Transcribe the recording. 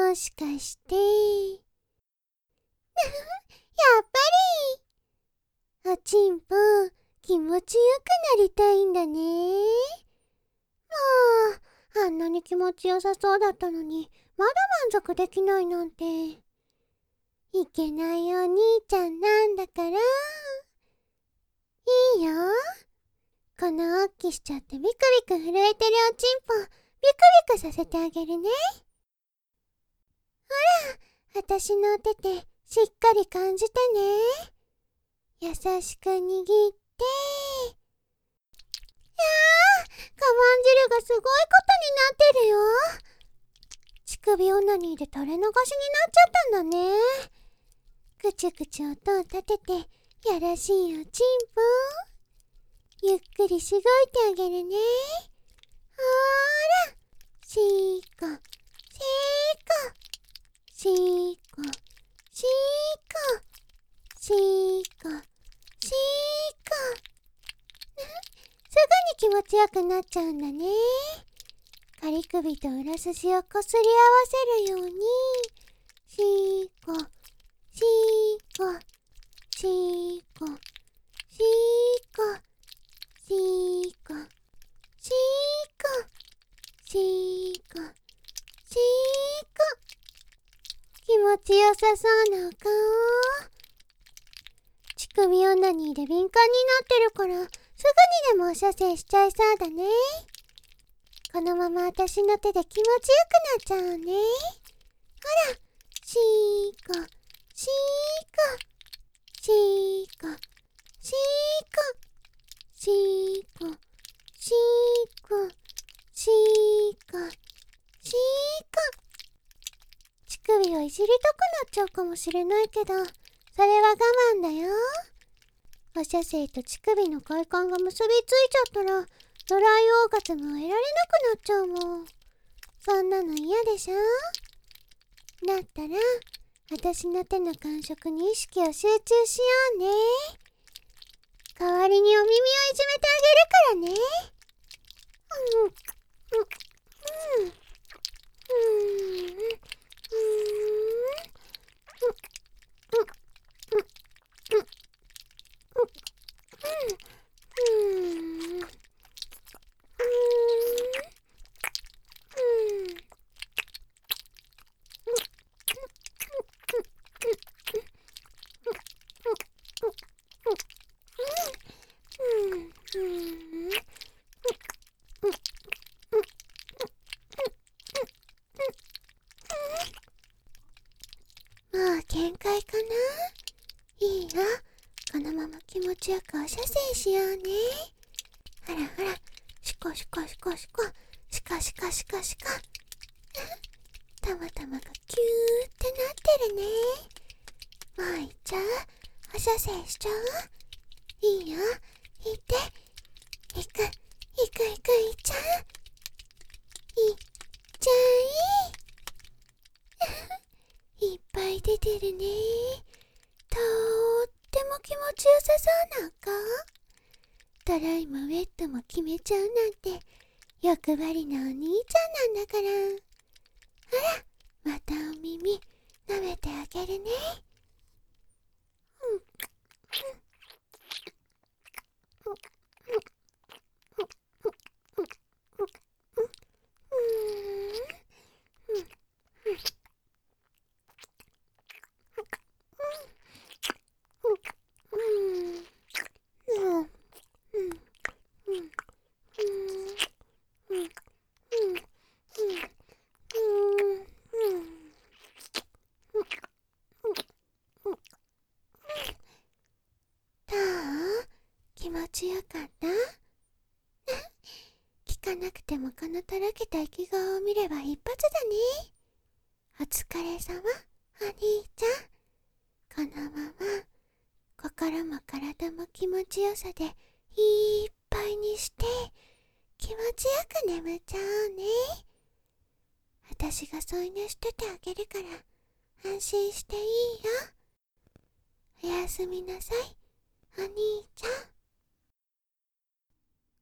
もしかして。やっぱり。おちんぽ、気持ちよくなりたいんだね。もう、あんなに気持ちよさそうだったのに、まだ満足できないなんて。いけないお兄ちゃんなんだから。いいよ。このおっきしちゃってビクビク震えてるおちんぽ、ビクビクさせてあげるね。ほら、私のお手手、しっかり感じてね。優しく握って。カマン汁がすごいことになってるよ。乳首オナニーで垂れ流しになっちゃったんだね。くちゅくちゅ音を立てて、やらしいおちんぽ。ゆっくりしごいてあげるね。ほーら、しーこ、しーこ、しーこ、しーこ、しーこ、しーこ。すぐに気持ちよくなっちゃうんだね。仮首と裏筋をこすり合わせるように、しーこ、しーこ、しーこ、しーこ、しーこ、しーこ、しーこ、しーこ。気持ちよさそうなお顔。乳首オナニーで敏感になってるから、すぐにでもお射精しちゃいそうだね。このまま私の手で気持ちよくなっちゃうね。ほら、しーこ、しーこ、しーこ、しーこ、しーこ、しーこ、しーこ、しーこ。乳首をいじりたくなっちゃうかもしれないけど、それは我慢だよ。お射精と乳首の快感が結びついちゃったら、ドライオーガズムを得られなくなっちゃうもん。そんなの嫌でしょ？だったら、私の手の感触に意識を集中しようね。代わりにお耳をいじめてあげるからね。もう限界かな。いいよ。このまま気持ちよくお射精しようね。ほらほら、シコシコシコシコ、シコシコシコシコ。たまたまがキューってなってるね。もういっちゃう？お射精しちゃう？いいよ。いって。いく、いくいくいっちゃう？いっちゃい。いっぱい出てるね。とっても気持ちよさそうな顔。ドライもウェットも決めちゃうなんて欲張りなお兄ちゃんなんだから。ほら、またお耳舐めてあげるね。どう？気持ちよかった？聞かなくてもこのとろけた生き顔を見れば一発だね。お疲れ様、お兄ちゃん。このまま心も体も気持ちよさでいっぱいにして気持ちよく眠っちゃおうね。私が添い寝しててあげるから安心していいよ。おやすみなさい、お兄ちゃん。